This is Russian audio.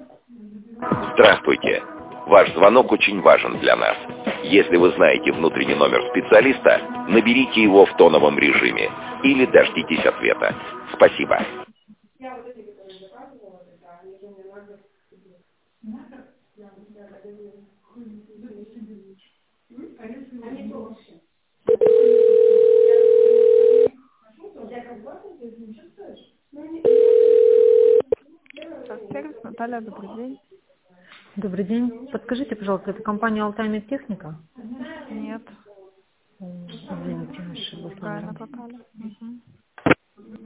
Здравствуйте. Ваш звонок очень важен для нас. Если вы знаете внутренний номер специалиста, наберите его в тоновом режиме или дождитесь ответа. Спасибо. Сервис, Наталья, добрый день. Добрый день. Подскажите, пожалуйста, это компания «Алтайная техника»? Нет, Извините, ошиблась правильно номером. попали. Мгм.